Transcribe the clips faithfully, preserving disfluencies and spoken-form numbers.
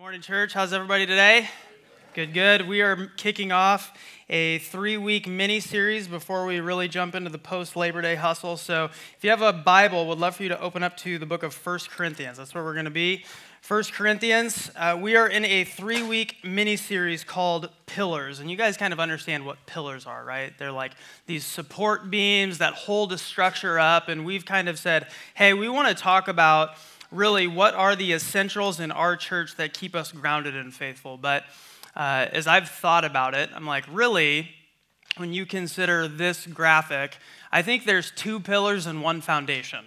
Morning, church. How's everybody today? Good, good. We are kicking off a three-week mini-series before we really jump into the post-Labor Day hustle. So if you have a Bible, would love for you to open up to the book of First Corinthians. That's where we're going to be. First Corinthians, uh, we are in a three-week mini-series called Pillars. And you guys kind of understand what pillars are, right? They're like these support beams that hold a structure up. And we've kind of said, hey, we want to talk about really what are the essentials in our church that keep us grounded and faithful. But uh, as I've thought about it, I'm like, really, when you consider this graphic, I think there's two pillars and one foundation.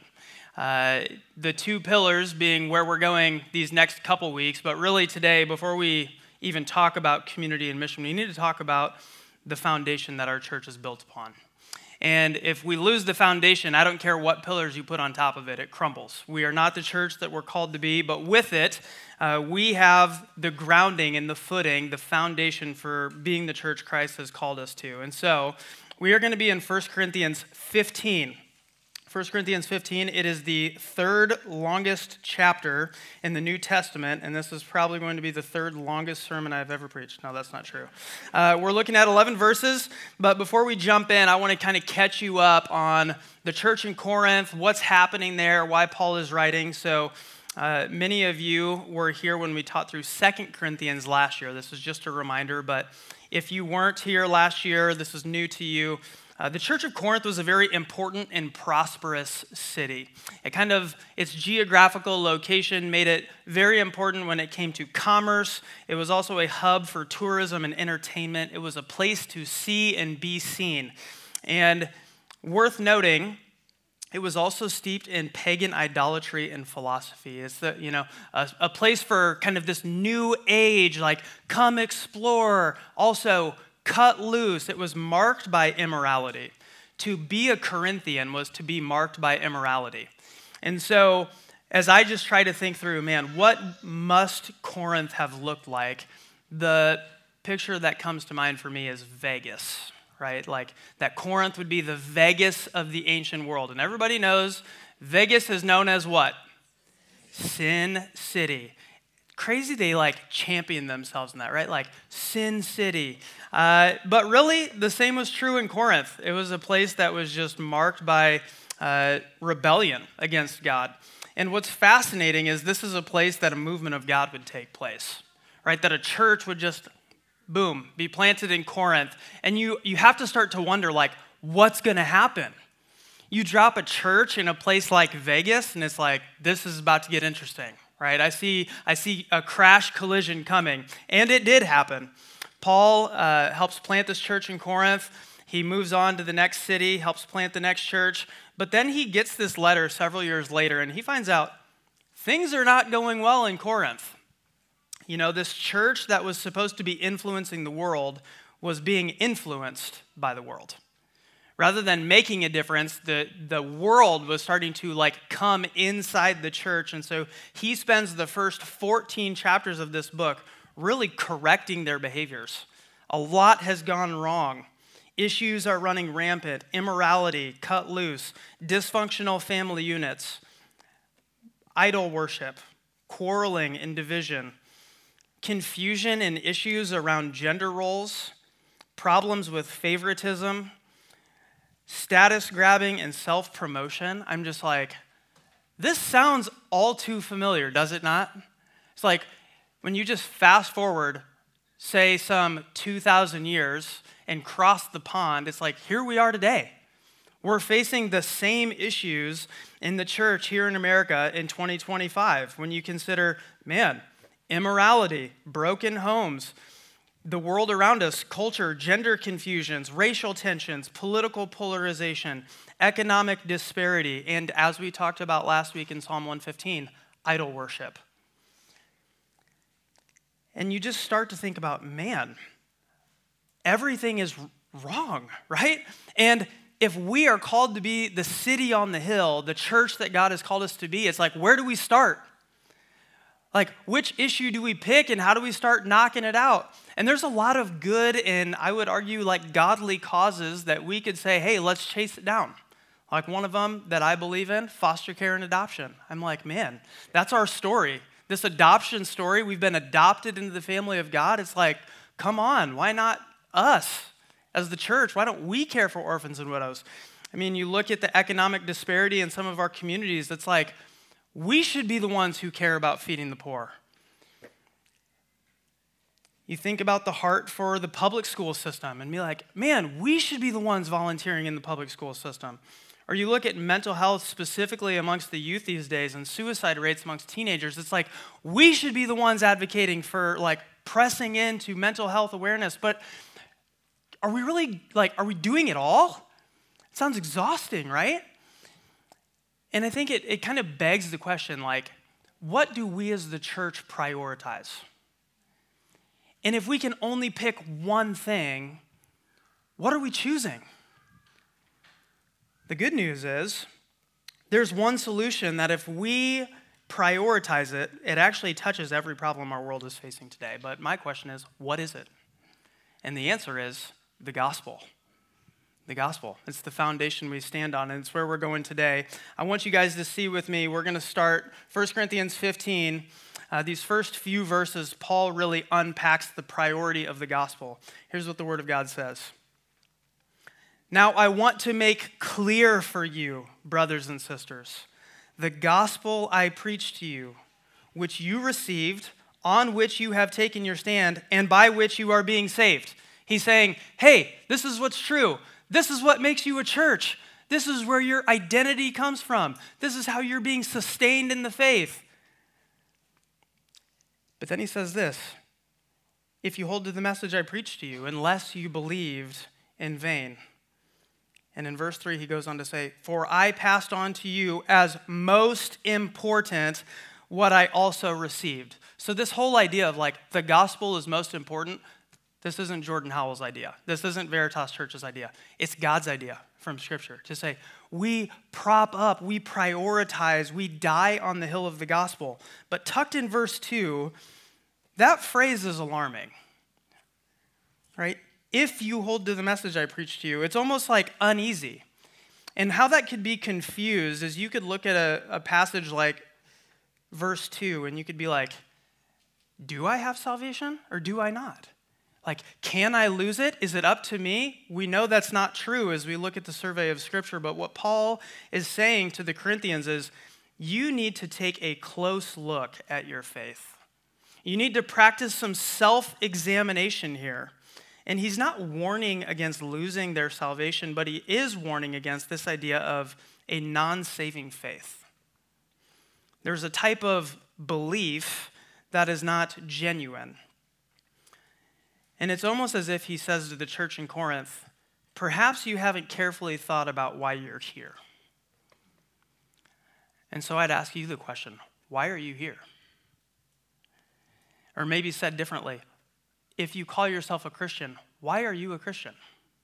Uh, the two pillars being where we're going these next couple weeks, but really today, before we even talk about community and mission, we need to talk about the foundation that our church is built upon. And if we lose the foundation, I don't care what pillars you put on top of it, it crumbles. We are not the church that we're called to be, but with it, uh, we have the grounding and the footing, the foundation for being the church Christ has called us to. And so we are going to be in First Corinthians fifteen. First Corinthians fifteen, it is the third longest chapter in the New Testament, and this is probably going to be the third longest sermon I've ever preached. No, that's not true. Uh, we're looking at eleven verses, but before we jump in, I want to kind of catch you up on the church in Corinth, what's happening there, why Paul is writing. So uh, many of you were here when we taught through Second Corinthians last year. This is just a reminder, but if you weren't here last year, this is new to you. Uh, the Church of Corinth was a very important and prosperous city. It kind of, its geographical location made it very important when it came to commerce. It was also a hub for tourism and entertainment. It was a place to see and be seen. And worth noting, it was also steeped in pagan idolatry and philosophy. It's the, you know, a, a place for kind of this new age, like come explore, also cut loose. It was marked by immorality. To be a Corinthian was to be marked by immorality. And so as I just try to think through, man, what must Corinth have looked like? The picture that comes to mind for me is Vegas, right? Like that Corinth would be the Vegas of the ancient world. And everybody knows Vegas is known as what? Sin City. Crazy they like champion themselves in that, right? Like Sin City. Uh, but really, the same was true in Corinth. It was a place that was just marked by uh, rebellion against God. And what's fascinating is this is a place that a movement of God would take place, right? That a church would just, boom, be planted in Corinth. And you, you have to start to wonder, like, what's going to happen? You drop a church in a place like Vegas, and it's like, this is about to get interesting. Right? I see I see a crash collision coming, and it did happen. Paul uh, helps plant this church in Corinth. He moves on to the next city, helps plant the next church, but then he gets this letter several years later, and he finds out things are not going well in Corinth. You know, this church that was supposed to be influencing the world was being influenced by the world. Rather than making a difference, the, the world was starting to like come inside the church. And so he spends the first fourteen chapters of this book really correcting their behaviors. A lot has gone wrong. Issues are running rampant. Immorality, cut loose, dysfunctional family units, idol worship, quarreling and division, confusion and issues around gender roles, problems with favoritism, status grabbing and self-promotion. I'm just like, this sounds all too familiar, does it not? It's like when you just fast forward, say some two thousand years and cross the pond, it's like, here we are today. We're facing the same issues in the church here in America in twenty twenty-five when you consider, man, immorality, broken homes, the world around us, culture, gender confusions, racial tensions, political polarization, economic disparity, and as we talked about last week in Psalm one fifteen, idol worship. And you just start to think about, man, everything is wrong, right? And if we are called to be the city on the hill, the church that God has called us to be, it's like, where do we start? Like, which issue do we pick and how do we start knocking it out? And there's a lot of good and I would argue like godly causes that we could say, hey, let's chase it down. Like one of them that I believe in, foster care and adoption. I'm like, man, that's our story. This adoption story, we've been adopted into the family of God. It's like, come on, why not us as the church? Why don't we care for orphans and widows? I mean, you look at the economic disparity in some of our communities, it's like, we should be the ones who care about feeding the poor. You think about the heart for the public school system and be like, man, we should be the ones volunteering in the public school system. Or you look at mental health specifically amongst the youth these days and suicide rates amongst teenagers. It's like, we should be the ones advocating for like pressing into mental health awareness. But are we really, like, are we doing it all? It sounds exhausting, right? And I think it, it kind of begs the question, like, what do we as the church prioritize? And if we can only pick one thing, what are we choosing? The good news is there's one solution that if we prioritize it, it actually touches every problem our world is facing today. But my question is, what is it? And the answer is the gospel. The gospel. It's the foundation we stand on, and it's where we're going today. I want you guys to see with me, we're going to start First Corinthians fifteen. Uh, these first few verses, Paul really unpacks the priority of the gospel. Here's what the Word of God says. Now I want to make clear for you, brothers and sisters, the gospel I preached to you, which you received, on which you have taken your stand, and by which you are being saved. He's saying, hey, this is what's true. This is what makes you a church. This is where your identity comes from. This is how you're being sustained in the faith. But then he says this, if you hold to the message I preached to you, unless you believed in vain. And in verse three, he goes on to say, for I passed on to you as most important what I also received. So this whole idea of like the gospel is most important, this isn't Jordan Howell's idea. This isn't Veritas Church's idea. It's God's idea from Scripture to say, we prop up, we prioritize, we die on the hill of the gospel. But tucked in verse two, that phrase is alarming, right? If you hold to the message I preached to you, it's almost like uneasy. And how that could be confused is you could look at a, a passage like verse two and you could be like, do I have salvation or do I not? Like, can I lose it? Is it up to me? We know that's not true as we look at the survey of Scripture, but what Paul is saying to the Corinthians is, you need to take a close look at your faith. You need to practice some self-examination here. And he's not warning against losing their salvation, but he is warning against this idea of a non-saving faith. There's a type of belief that is not genuine. And it's almost as if he says to the church in Corinth, perhaps you haven't carefully thought about why you're here. And so I'd ask you the question, why are you here? Or maybe said differently, if you call yourself a Christian, why are you a Christian?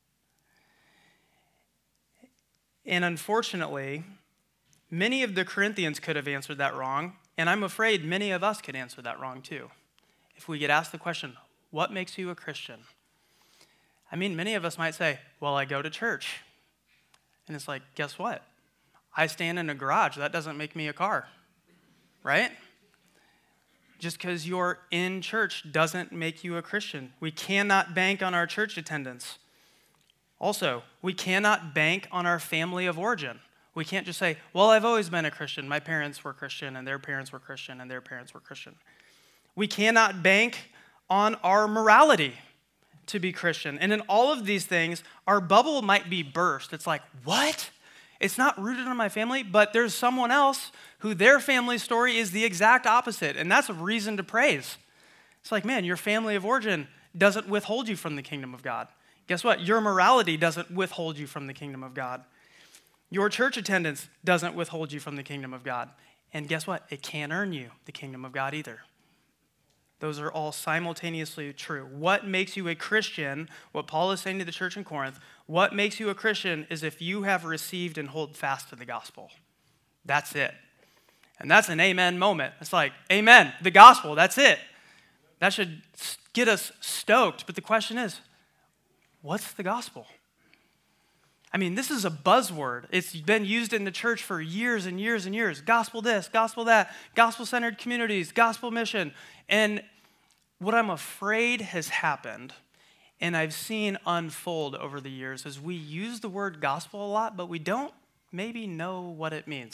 And unfortunately, many of the Corinthians could have answered that wrong, and I'm afraid many of us could answer that wrong too. If we get asked the question, what makes you a Christian? I mean, many of us might say, well, I go to church. And it's like, guess what? I stand in a garage. That doesn't make me a car, right? Just because you're in church doesn't make you a Christian. We cannot bank on our church attendance. Also, we cannot bank on our family of origin. We can't just say, well, I've always been a Christian. My parents were Christian, and their parents were Christian, and their parents were Christian. We cannot bank on our morality to be Christian. And in all of these things, our bubble might be burst. It's like, what? It's not rooted in my family, but there's someone else who their family story is the exact opposite, and that's a reason to praise. It's like, man, your family of origin doesn't withhold you from the kingdom of God. Guess what? Your morality doesn't withhold you from the kingdom of God. Your church attendance doesn't withhold you from the kingdom of God. And guess what? It can't earn you the kingdom of God either. Those are all simultaneously true. What makes you a Christian, what Paul is saying to the church in Corinth, what makes you a Christian is if you have received and hold fast to the gospel. That's it. And that's an amen moment. It's like, amen, the gospel, that's it. That should get us stoked. But the question is, what's the gospel? I mean, this is a buzzword. It's been used in the church for years and years and years. Gospel this, gospel that, gospel-centered communities, gospel mission. And what I'm afraid has happened, and I've seen unfold over the years, is we use the word gospel a lot, but we don't maybe know what it means.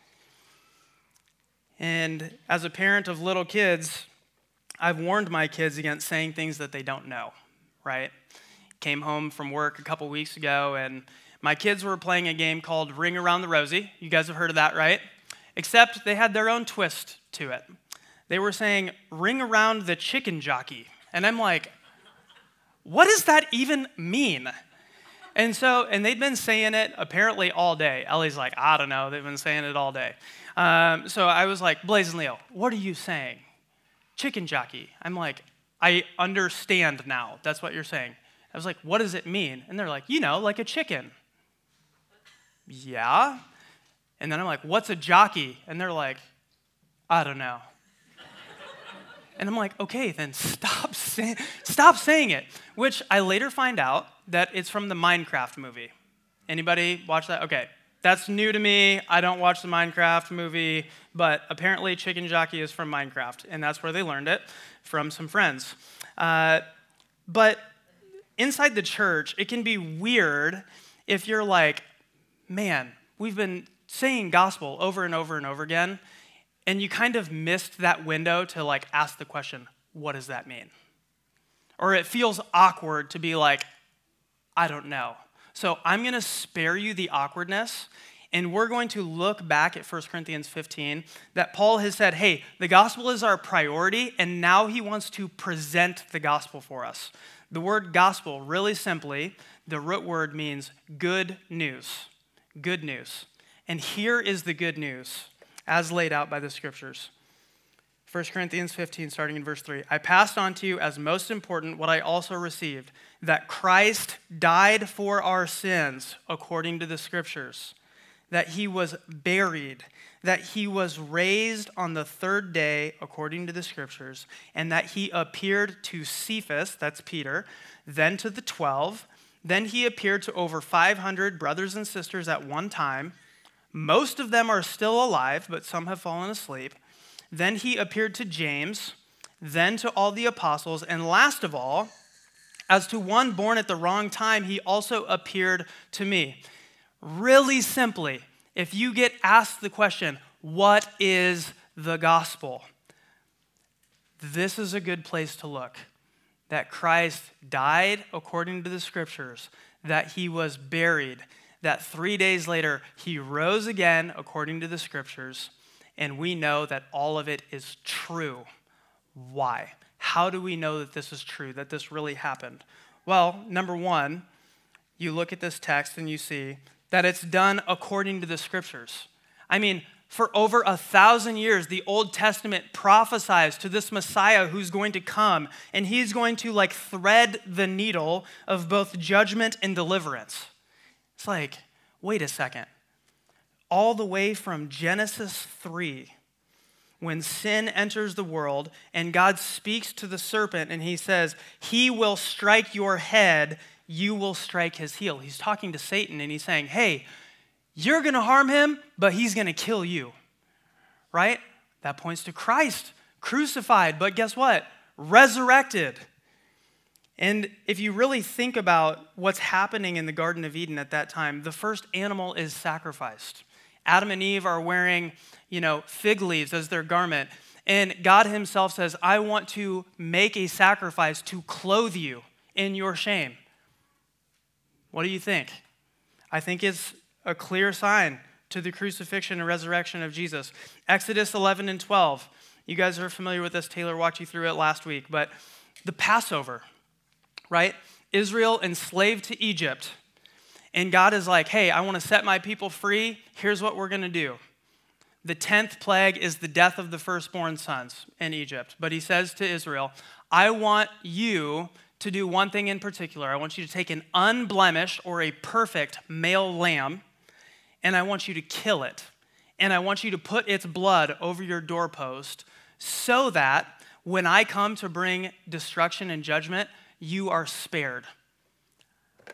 And as a parent of little kids, I've warned my kids against saying things that they don't know, right? Came home from work a couple weeks ago, and my kids were playing a game called Ring Around the Rosie. You guys have heard of that, right? Except they had their own twist to it. They were saying, ring around the chicken jockey. And I'm like, what does that even mean? And so, and they'd been saying it apparently all day. Ellie's like, I don't know, they've been saying it all day. Um, so I was like, Blaze and Leo, what are you saying? Chicken jockey. I'm like, I understand now. That's what you're saying. I was like, what does it mean? And they're like, you know, like a chicken. Yeah. And then I'm like, what's a jockey? And they're like, I don't know. And I'm like, okay, then stop, say- stop saying it. Which I later find out that it's from the Minecraft movie. Anybody watch that? Okay. That's new to me. I don't watch the Minecraft movie, but apparently chicken jockey is from Minecraft, and that's where they learned it, from some friends. Uh, but inside the church, it can be weird if you're like, man, we've been saying gospel over and over and over again, and you kind of missed that window to like ask the question, what does that mean? Or it feels awkward to be like, I don't know. So I'm going to spare you the awkwardness, and we're going to look back at First Corinthians fifteen, that Paul has said, hey, the gospel is our priority, and now he wants to present the gospel for us. The word gospel, really simply, the root word means good news. Good news. And here is the good news, as laid out by the scriptures. First Corinthians fifteen, starting in verse three. I passed on to you as most important what I also received, that Christ died for our sins according to the scriptures, that he was buried, that he was raised on the third day according to the scriptures, and that he appeared to Cephas, that's Peter, then to the twelve. Then he appeared to over five hundred brothers and sisters at one time. Most of them are still alive, but some have fallen asleep. Then he appeared to James, then to all the apostles, and last of all, as to one born at the wrong time, he also appeared to me. Really simply, if you get asked the question, what is the gospel? This is a good place to look. That Christ died according to the scriptures, that he was buried, that three days later he rose again according to the scriptures, and we know that all of it is true. Why? How do we know that this is true, that this really happened? Well, number one, you look at this text and you see that it's done according to the scriptures. I mean, for over a thousand years, the Old Testament prophesies to this Messiah who's going to come, and he's going to like thread the needle of both judgment and deliverance. It's like, wait a second. All the way from Genesis three, when sin enters the world and God speaks to the serpent and he says, he will strike your head, you will strike his heel. He's talking to Satan and he's saying, hey, you're going to harm him, but he's going to kill you, right? That points to Christ, crucified, but guess what? Resurrected. And if you really think about what's happening in the Garden of Eden at that time, the first animal is sacrificed. Adam and Eve are wearing, you know, fig leaves as their garment. And God himself says, I want to make a sacrifice to clothe you in your shame. What do you think? I think it's a clear sign to the crucifixion and resurrection of Jesus. Exodus eleven and twelve. You guys are familiar with this. Taylor walked you through it last week. But the Passover, right? Israel enslaved to Egypt. And God is like, hey, I want to set my people free. Here's what we're going to do. The tenth plague is the death of the firstborn sons in Egypt. But he says to Israel, I want you to do one thing in particular. I want you to take an unblemished or a perfect male lamb, and I want you to kill it. And I want you to put its blood over your doorpost so that when I come to bring destruction and judgment, you are spared.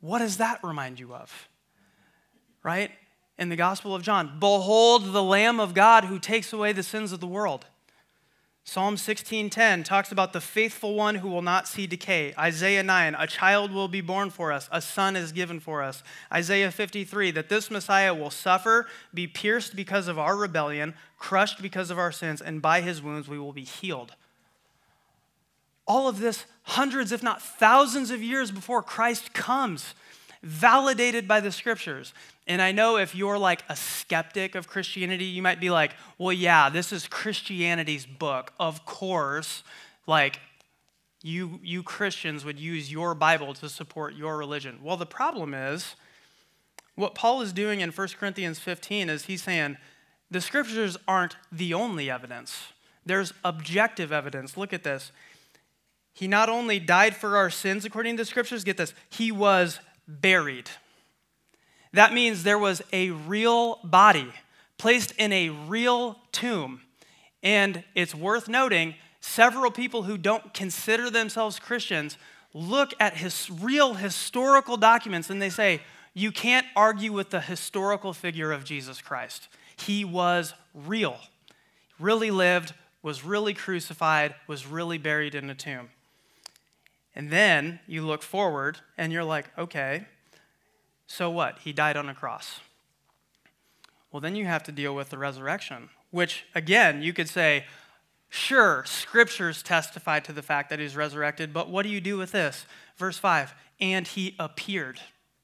What does that remind you of? Right? In the Gospel of John, behold the Lamb of God who takes away the sins of the world. Psalm sixteen ten talks about the faithful one who will not see decay. Isaiah nine, a child will be born for us, a son is given for us. Isaiah fifty-three, that this Messiah will suffer, be pierced because of our rebellion, crushed because of our sins, and by his wounds we will be healed. All of this hundreds, if not thousands of years before Christ comes, validated by the scriptures. And I know if you're like a skeptic of Christianity, you might be like, well, yeah, this is Christianity's book. Of course, like you, you Christians would use your Bible to support your religion. Well, the problem is, what Paul is doing in First Corinthians fifteen is he's saying, the scriptures aren't the only evidence. There's objective evidence. Look at this. He not only died for our sins according to the scriptures, get this, he was buried. That means there was a real body placed in a real tomb. And it's worth noting, several people who don't consider themselves Christians look at his real historical documents and they say, you can't argue with the historical figure of Jesus Christ. He was real, really lived, was really crucified, was really buried in a tomb. And then you look forward and you're like, okay, so what? He died on a cross. Well, then you have to deal with the resurrection, which, again, you could say, sure, scriptures testify to the fact that he's resurrected, but what do you do with this? Verse five, and he appeared.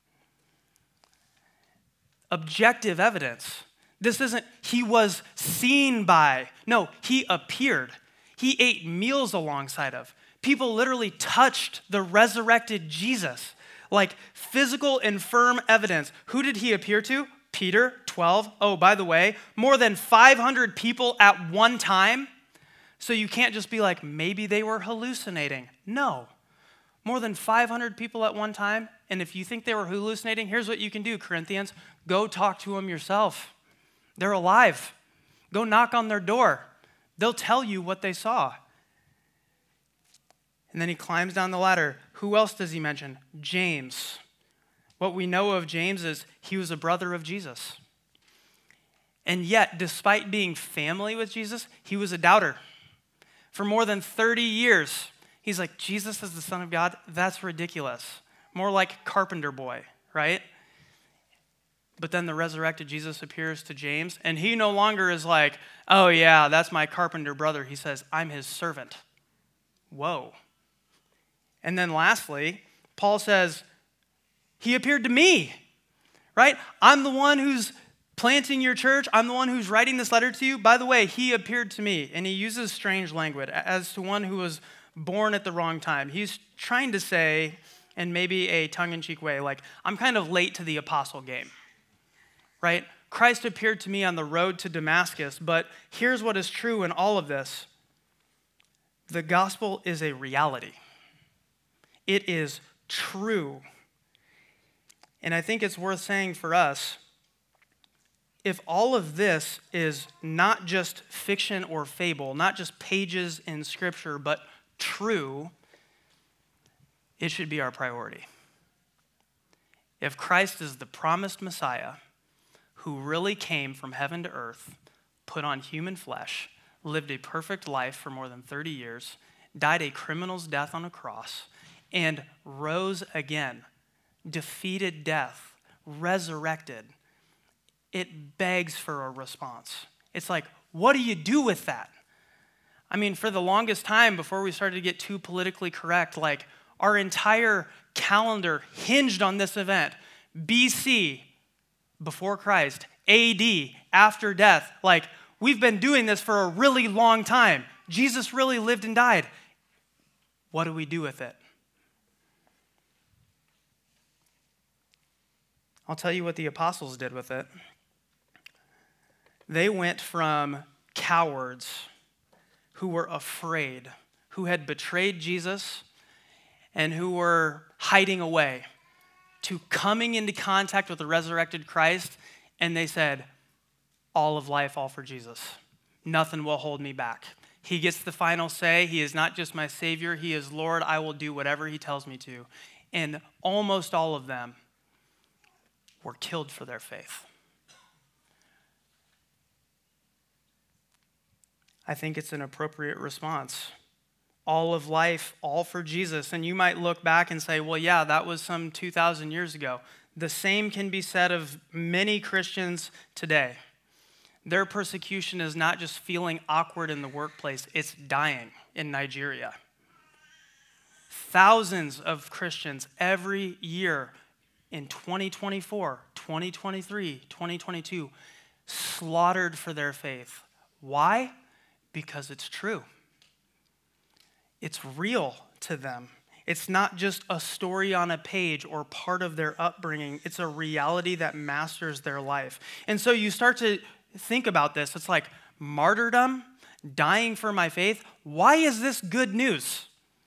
Objective evidence. This isn't, he was seen by. No, he appeared. He ate meals alongside of. People literally touched the resurrected Jesus. Like physical and firm evidence. Who did he appear to? Peter, twelve. Oh, by the way, more than five hundred people at one time. So you can't just be like, maybe they were hallucinating. No. More than five hundred people at one time. And if you think they were hallucinating, here's what you can do, Corinthians. Go talk to them yourself. They're alive. Go knock on their door. They'll tell you what they saw. And then he climbs down the ladder. Who else does he mention? James. What we know of James is he was a brother of Jesus. And yet, despite being family with Jesus, he was a doubter. For more than thirty years, he's like, Jesus is the Son of God? That's ridiculous. More like carpenter boy, right? But then the resurrected Jesus appears to James, and he no longer is like, oh yeah, that's my carpenter brother. He says, I'm his servant. Whoa. And then lastly, Paul says, he appeared to me, right? I'm the one who's planting your church. I'm the one who's writing this letter to you. By the way, he appeared to me, and he uses strange language as to one who was born at the wrong time. He's trying to say, in maybe a tongue-in-cheek way, like, I'm kind of late to the apostle game, right? Christ appeared to me on the road to Damascus, but here's what is true in all of this. The gospel is a reality. It is true. And I think it's worth saying for us, if all of this is not just fiction or fable, not just pages in Scripture, but true, it should be our priority. If Christ is the promised Messiah who really came from heaven to earth, put on human flesh, lived a perfect life for more than thirty years, died a criminal's death on a cross, and rose again, defeated death, resurrected, it begs for a response. It's like, what do you do with that? I mean, for the longest time, before we started to get too politically correct, like our entire calendar hinged on this event. B C, before Christ, A D, after death. Like, we've been doing this for a really long time. Jesus really lived and died. What do we do with it? I'll tell you what the apostles did with it. They went from cowards who were afraid, who had betrayed Jesus and who were hiding away, to coming into contact with the resurrected Christ, and they said, all of life, all for Jesus. Nothing will hold me back. He gets the final say. He is not just my Savior. He is Lord. I will do whatever he tells me to. and almost all of them were killed for their faith. I think it's an appropriate response. All of life, all for Jesus. And you might look back and say, well, yeah, that was some two thousand years ago. The same can be said of many Christians today. Their persecution is not just feeling awkward in the workplace, it's dying in Nigeria. Thousands of Christians every year in twenty twenty-four, twenty twenty-three, twenty twenty-two slaughtered for their faith. Why? Because it's true. It's real to them. It's not just a story on a page or part of their upbringing. It's a reality that masters their life. And so you start to think about this. It's like martyrdom, dying for my faith. Why is this good news?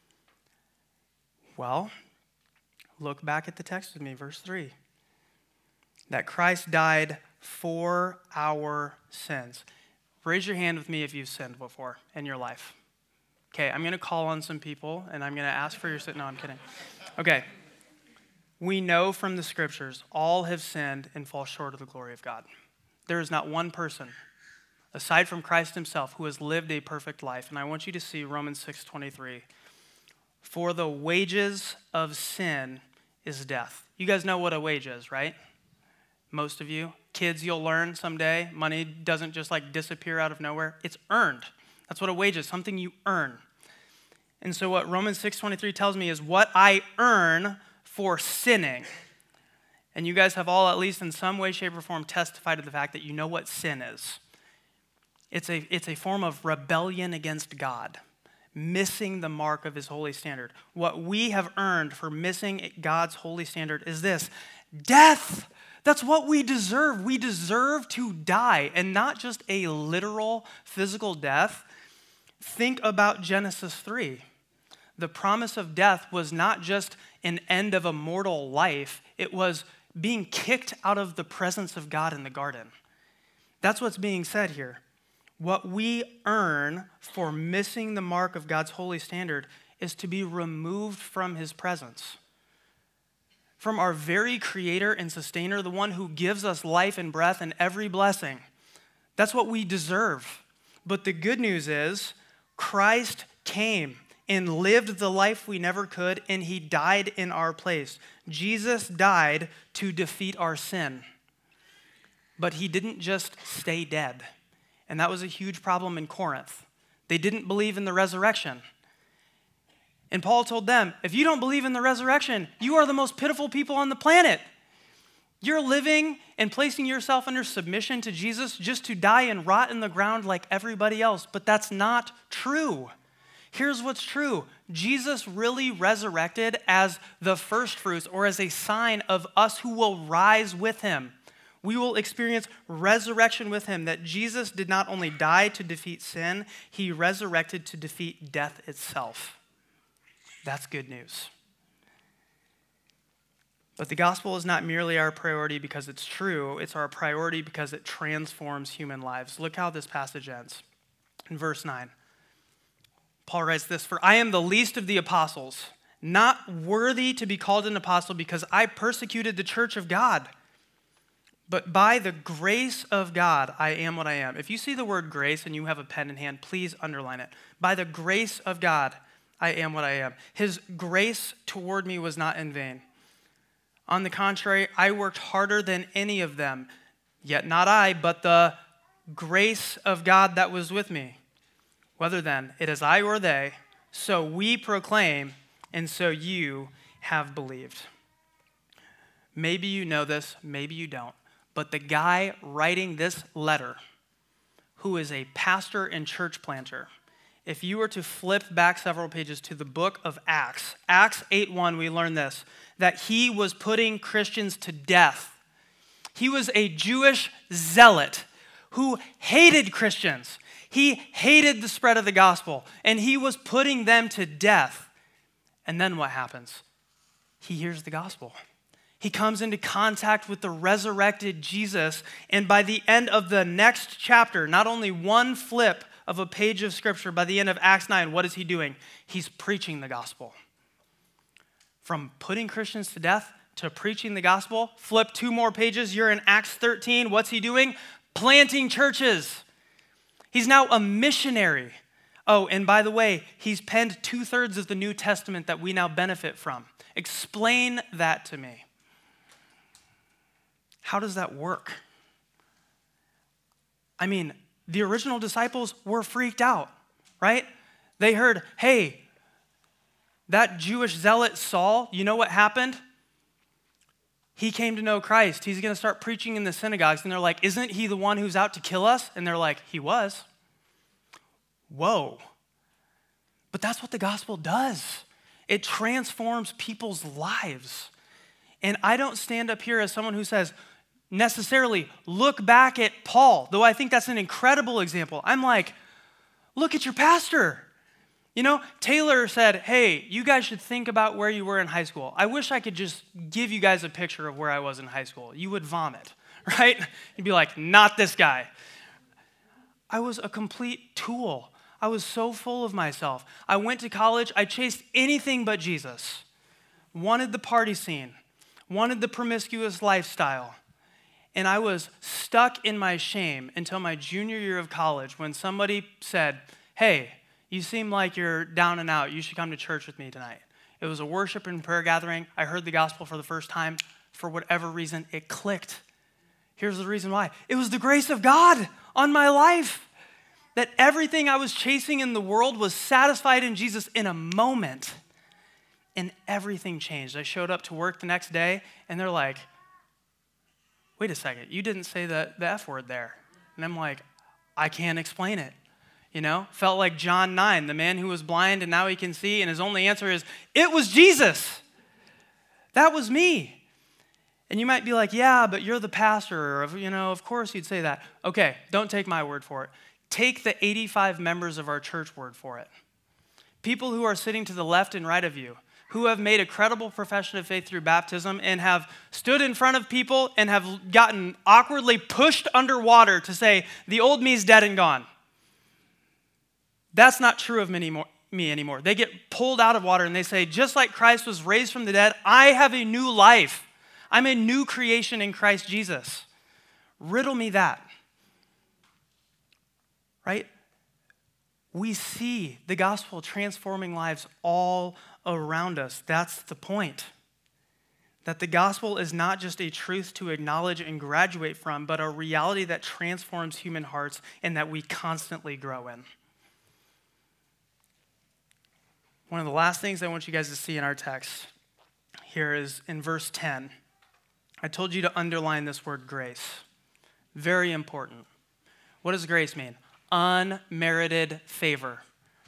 Well, look back at the text with me, verse three. That Christ died for our sins. Raise your hand with me if you've sinned before in your life. Okay, I'm going to call on some people, and I'm going to ask for your sin. No, I'm kidding. Okay. We know from the scriptures, all have sinned and fall short of the glory of God. There is not one person, aside from Christ himself, who has lived a perfect life. And I want you to see Romans six twenty-three. For the wages of sin is death. You guys know what a wage is, right? Most of you. Kids, you'll learn someday. Money doesn't just like disappear out of nowhere. It's earned. That's what a wage is, something you earn. And so what Romans six twenty-three tells me is what I earn for sinning. And you guys have all, at least in some way, shape, or form, testified to the fact that you know what sin is. It's a, it's a form of rebellion against God, missing the mark of his holy standard. What we have earned for missing God's holy standard is this: death. That's what we deserve. We deserve to die, and not just a literal physical death. Think about Genesis three. The promise of death was not just an end of a mortal life. It was being kicked out of the presence of God in the garden. That's what's being said here. What we earn for missing the mark of God's holy standard is to be removed from his presence. From our very creator and sustainer, the one who gives us life and breath and every blessing. That's what we deserve. But the good news is Christ came and lived the life we never could, and he died in our place. Jesus died to defeat our sin. But he didn't just stay dead. And that was a huge problem in Corinth. They didn't believe in the resurrection. And Paul told them, if you don't believe in the resurrection, you are the most pitiful people on the planet. You're living and placing yourself under submission to Jesus just to die and rot in the ground like everybody else. But that's not true. Here's what's true. Jesus really resurrected as the first fruits, or as a sign of us who will rise with him. We will experience resurrection with him, that Jesus did not only die to defeat sin, he resurrected to defeat death itself. That's good news. But the gospel is not merely our priority because it's true. It's our priority because it transforms human lives. Look how this passage ends. In verse nine, Paul writes this: "For I am the least of the apostles, not worthy to be called an apostle because I persecuted the church of God. But by the grace of God, I am what I am." If you see the word grace and you have a pen in hand, please underline it. By the grace of God, I am what I am. His grace toward me was not in vain. On the contrary, I worked harder than any of them, yet not I, but the grace of God that was with me. Whether then it is I or they, so we proclaim, and so you have believed. Maybe you know this, maybe you don't, but the guy writing this letter, who is a pastor and church planter, if you were to flip back several pages to the book of Acts, Acts eight one, we learn this, that he was putting Christians to death. He was a Jewish zealot who hated Christians. He hated the spread of the gospel, and he was putting them to death. And then what happens? He hears the gospel. He comes into contact with the resurrected Jesus, and by the end of the next chapter, not only one flip of a page of scripture, by the end of Acts nine, what is he doing? He's preaching the gospel. from putting Christians to death to preaching the gospel. Flip two more pages, you're in Acts thirteen. What's he doing? Planting churches. He's now a missionary. Oh, and by the way, he's penned two-thirds of the New Testament that we now benefit from. Explain that to me. How does that work? I mean, the original disciples were freaked out, right? They heard, hey, that Jewish zealot Saul, you know what happened? He came to know Christ. He's going to start preaching in the synagogues. And they're like, isn't he the one who's out to kill us? And they're like, he was. Whoa. But that's what the gospel does. It transforms people's lives. And I don't stand up here as someone who says, necessarily, look back at Paul, though I think that's an incredible example. I'm like, look at your pastor. You know, Taylor said, hey, you guys should think about where you were in high school. I wish I could just give you guys a picture of where I was in high school. You would vomit, right? You'd be like, not this guy. I was a complete tool. I was so full of myself. I went to college. I chased anything but Jesus. Wanted the party scene. Wanted the promiscuous lifestyle. And I was stuck in my shame until my junior year of college when somebody said, hey, you seem like you're down and out. You should come to church with me tonight. It was a worship and prayer gathering. I heard the gospel for the first time. For whatever reason, it clicked. Here's the reason why. It was the grace of God on my life. That everything I was chasing in the world was satisfied in Jesus in a moment. And everything changed. I showed up to work the next day, and they're like, wait a second, you didn't say the, the F word there. And I'm like, I can't explain it. You know, felt like John nine, the man who was blind and now he can see, and his only answer is, it was Jesus. That was me. And you might be like, yeah, but you're the pastor, or, you know, of course you'd say that. Okay, don't take my word for it. Take the eighty-five members of our church word for it. People who are sitting to the left and right of you, who have made a credible profession of faith through baptism and have stood in front of people and have gotten awkwardly pushed underwater to say, the old me's dead and gone. That's not true of me anymore. They get pulled out of water and they say, just like Christ was raised from the dead, I have a new life. I'm a new creation in Christ Jesus. Riddle me that. Right? We see the gospel transforming lives all around us. That's the point. That the gospel is not just a truth to acknowledge and graduate from, but a reality that transforms human hearts and that we constantly grow in. One of the last things I want you guys to see in our text here is in verse ten. I told you to underline this word grace. Very important. What does grace mean? Unmerited favor.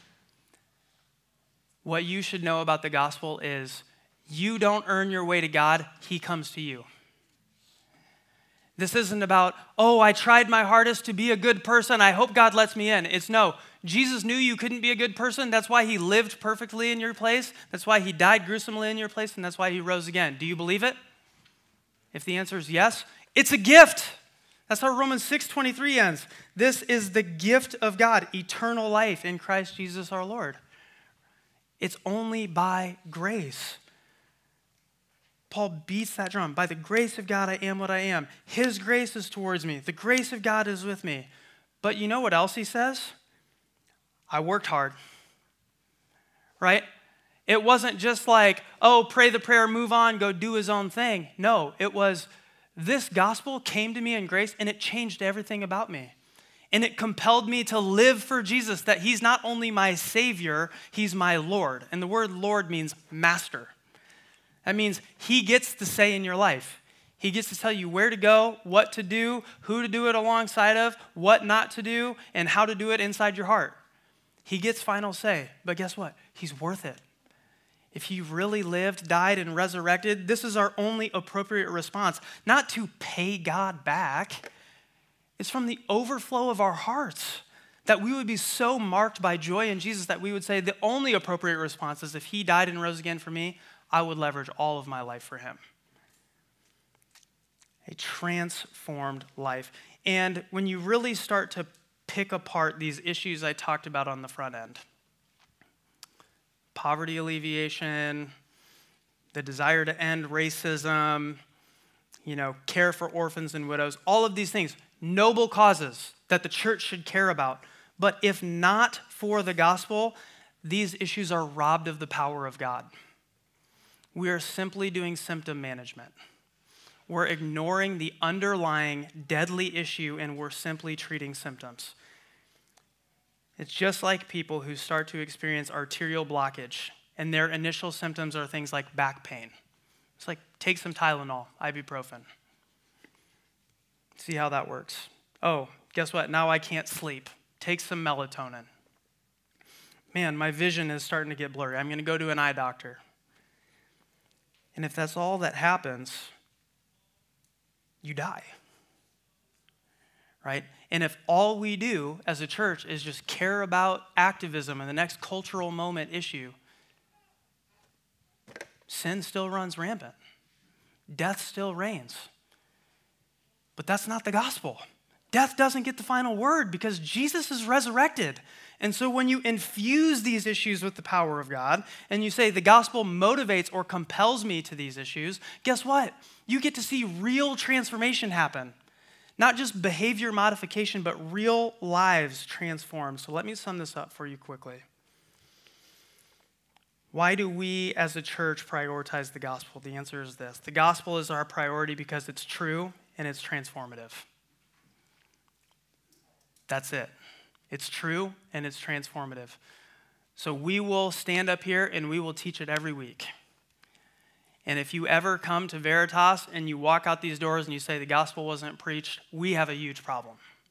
What you should know about the gospel is you don't earn your way to God, he comes to you. This isn't about, oh, I tried my hardest to be a good person. I hope God lets me in. It's no, Jesus knew you couldn't be a good person. That's why he lived perfectly in your place. That's why he died gruesomely in your place. And that's why he rose again. Do you believe it? If the answer is yes, it's a gift. That's how Romans six twenty-three ends. This is the gift of God, eternal life in Christ Jesus our Lord. It's only by grace. Paul beats that drum. By the grace of God, I am what I am. His grace is towards me. The grace of God is with me. But you know what else he says? I worked hard. Right? It wasn't just like, oh, pray the prayer, move on, go do his own thing. No, it was, this gospel came to me in grace and it changed everything about me. And it compelled me to live for Jesus, that he's not only my Savior, he's my Lord. And the word Lord means master. That means he gets to say in your life. He gets to tell you where to go, what to do, who to do it alongside of, what not to do, and how to do it inside your heart. He gets final say. But guess what? He's worth it. If he really lived, died, and resurrected, this is our only appropriate response. Not to pay God back. It's from the overflow of our hearts that we would be so marked by joy in Jesus that we would say the only appropriate response is if he died and rose again for me, I would leverage all of my life for him. A transformed life. And when you really start to pick apart these issues I talked about on the front end, poverty alleviation, the desire to end racism, you know, care for orphans and widows, all of these things, noble causes that the church should care about. But if not for the gospel, these issues are robbed of the power of God. We are simply doing symptom management. We're ignoring the underlying deadly issue and we're simply treating symptoms. It's just like people who start to experience arterial blockage and their initial symptoms are things like back pain. It's like, take some Tylenol, ibuprofen. See how that works. Oh, guess what? Now I can't sleep. Take some melatonin. Man, my vision is starting to get blurry. I'm going to go to an eye doctor. And if that's all that happens, you die. Right? And if all we do as a church is just care about activism and the next cultural moment issue, sin still runs rampant. Death still reigns. But that's not the gospel. Death doesn't get the final word because Jesus is resurrected. And so when you infuse these issues with the power of God and you say the gospel motivates or compels me to these issues, guess what? You get to see real transformation happen. Not just behavior modification, but real lives transformed. So let me sum this up for you quickly. Why do we as a church prioritize the gospel? The answer is this. The gospel is our priority because it's true and it's transformative. That's it. It's true and it's transformative. So we will stand up here and we will teach it every week. And if you ever come to Veritas and you walk out these doors and you say the gospel wasn't preached, we have a huge problem.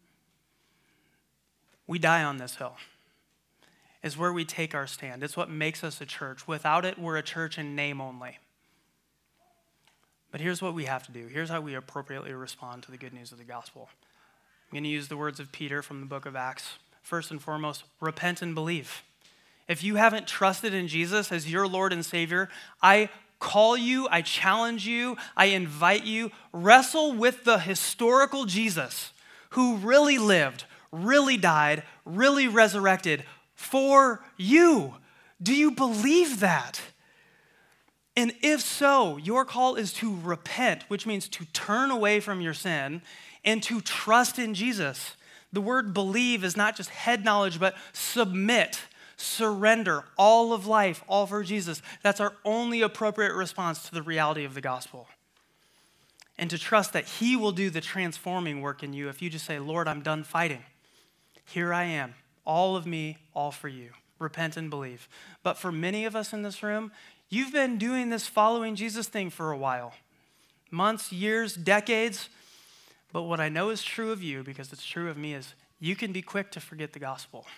We die on this hill. It's where we take our stand. It's what makes us a church. Without it, we're a church in name only. But here's what we have to do. Here's how we appropriately respond to the good news of the gospel. I'm going to use the words of Peter from the book of Acts. First and foremost, repent and believe. If you haven't trusted in Jesus as your Lord and Savior, I call you, I challenge you, I invite you, wrestle with the historical Jesus who really lived, really died, really resurrected for you. Do you believe that? And if so, your call is to repent, which means to turn away from your sin and to trust in Jesus. The word believe is not just head knowledge, but submit, surrender, all of life, all for Jesus. That's our only appropriate response to the reality of the gospel. And to trust that he will do the transforming work in you if you just say, Lord, I'm done fighting. Here I am, all of me, all for you. Repent and believe. But for many of us in this room, you've been doing this following Jesus thing for a while. Months, years, decades. But what I know is true of you, because it's true of me, is you can be quick to forget the gospel.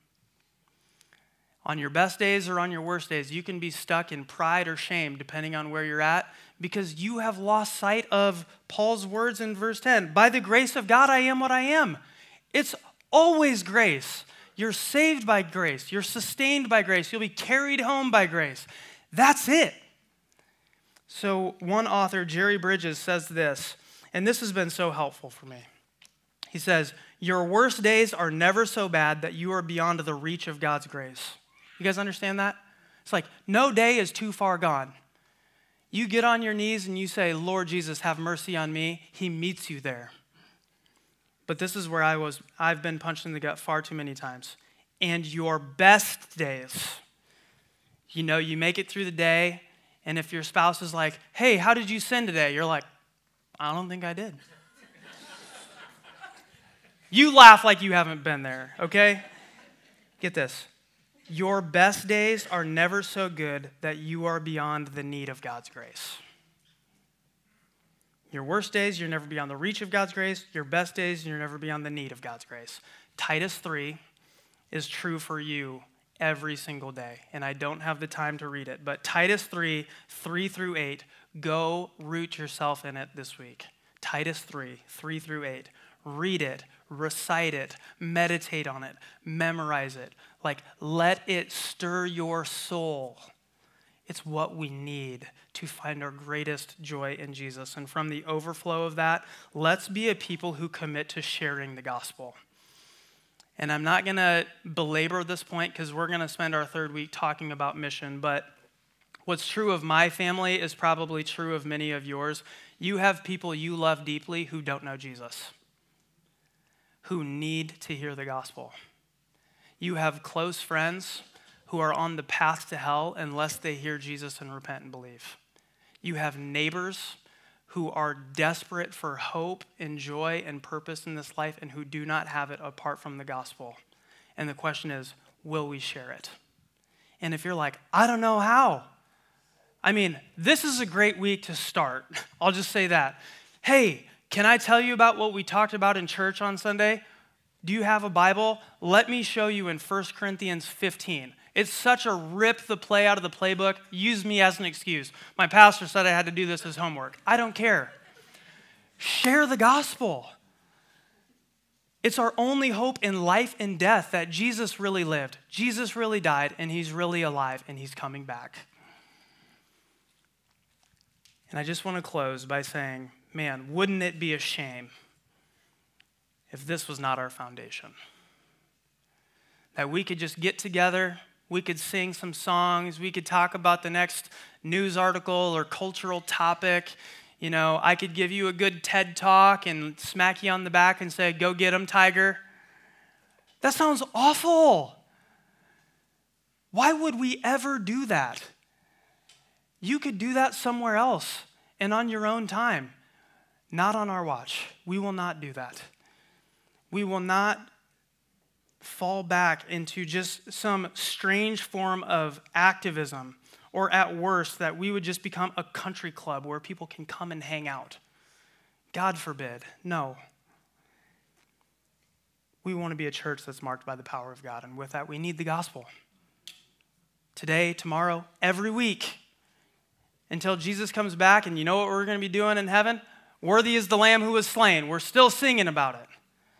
On your best days or on your worst days, you can be stuck in pride or shame, depending on where you're at, because you have lost sight of Paul's words in verse ten. By the grace of God, I am what I am. It's always grace. You're saved by grace. You're sustained by grace. You'll be carried home by grace. That's it. So one author, Jerry Bridges, says this, and this has been so helpful for me. He says, your worst days are never so bad that you are beyond the reach of God's grace. You guys understand that? It's like no day is too far gone. You get on your knees and you say, Lord Jesus, have mercy on me. He meets you there. But this is where I was, I've been punched in the gut far too many times. And your best days, you know, you make it through the day, and if your spouse is like, hey, how did you sin today? You're like, I don't think I did. You laugh like you haven't been there, okay? Get this. Your best days are never so good that you are beyond the need of God's grace. Your worst days, you're never beyond the reach of God's grace. Your best days, you're never beyond the need of God's grace. Titus three is true for you every single day. And I don't have the time to read it, but Titus three, three through eight, go root yourself in it this week. Titus three, three through eight. Read it, recite it, meditate on it, memorize it. Like, let it stir your soul. It's what we need to find our greatest joy in Jesus. And from the overflow of that, let's be a people who commit to sharing the gospel. And I'm not going to belabor this point because we're going to spend our third week talking about mission, but What's true of my family is probably true of many of yours. You have people you love deeply who don't know Jesus, who need to hear the gospel. You have close friends who are on the path to hell unless they hear Jesus and repent and believe. You have neighbors who are desperate for hope and joy and purpose in this life and who do not have it apart from the gospel. And the question is, will we share it? And if you're like, I don't know how. I mean, this is a great week to start. I'll just say that. Hey, can I tell you about what we talked about in church on Sunday? Do you have a Bible? Let me show you in First Corinthians fifteen. It's such a rip the play out of the playbook. Use me as an excuse. My pastor said I had to do this as homework. I don't care. Share the gospel. It's our only hope in life and death that Jesus really lived. Jesus really died, and he's really alive, and he's coming back. And I just want to close by saying, man, wouldn't it be a shame if this was not our foundation? That we could just get together, we could sing some songs, we could talk about the next news article or cultural topic. You know, I could give you a good TED talk and smack you on the back and say, go get him, Tiger. That sounds awful. Why would we ever do that? You could do that somewhere else and on your own time. Not on our watch. We will not do that. We will not fall back into just some strange form of activism, or at worst, that we would just become a country club where people can come and hang out. God forbid. No. We want to be a church that's marked by the power of God, and with that, we need the gospel. Today, tomorrow, every week, until Jesus comes back, and you know what we're going to be doing in heaven? Worthy is the Lamb who was slain. We're still singing about it.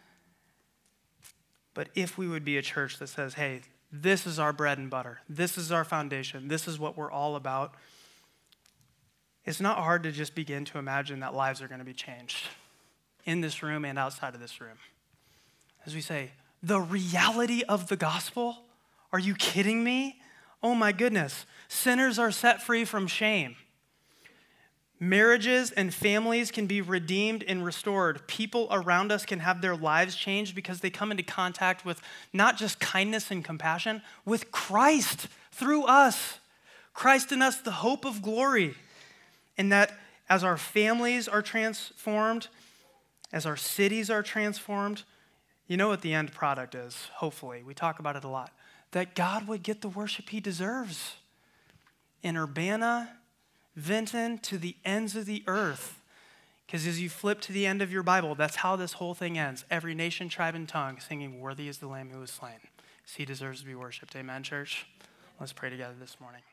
But if we would be a church that says, hey, this is our bread and butter, this is our foundation, this is what we're all about, it's not hard to just begin to imagine that lives are going to be changed in this room and outside of this room. As we say, the reality of the gospel? Are you kidding me? Oh my goodness. Sinners are set free from shame. Marriages and families can be redeemed and restored. People around us can have their lives changed because they come into contact with not just kindness and compassion, with Christ through us. Christ in us, the hope of glory. And that as our families are transformed, as our cities are transformed, you know what the end product is, hopefully. We talk about it a lot. That God would get the worship he deserves. In Urbana, Vinton, to the ends of the earth. Because as you flip to the end of your Bible, that's how this whole thing ends. Every nation, tribe, and tongue singing, worthy is the Lamb who was slain. He deserves to be worshiped. Amen, church? Let's pray together this morning.